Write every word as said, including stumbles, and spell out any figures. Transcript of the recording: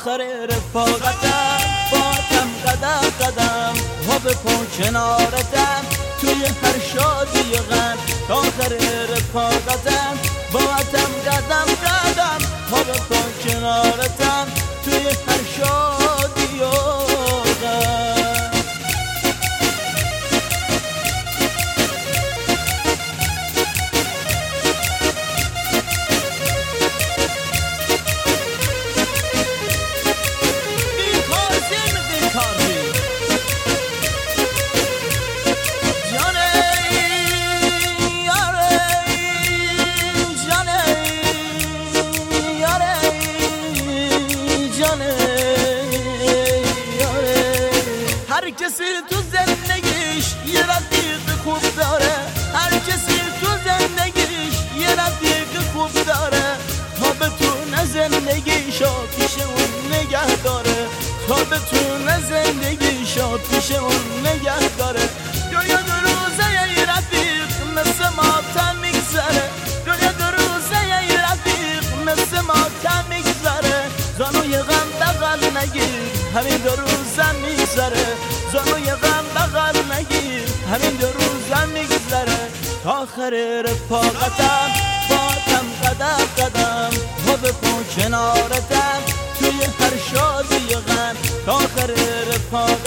آخر رفاقتم باتم قدم قدم ها به پا کنارتم توی هر شادی غم آخر رفاقتم باتم قدم قدم ها به پا کنارتم توی هر شادی غم هر کسی تو زندگیش یه رفیق خوب داره هر کسی تو زندگیش یه رفیق خوب داره تا بتونه زندگیشو پیش اون نگه داره تا بتونه زندگیشو پیش اون نگه داره دنیا دو روزه یه رفیق مثل ماتم میگذره دنیا دو روزه یه رفیق مثل ماتم میگذره زانوی غم بغل نگیر همین دو روزم میگذره زانوی غم بغل نگیر همین دو روزم میگذره تا آخر رفاقتم باتم قدم قدم ها به پا کنارتم توی هر شادی غم تا آخر رفاقتم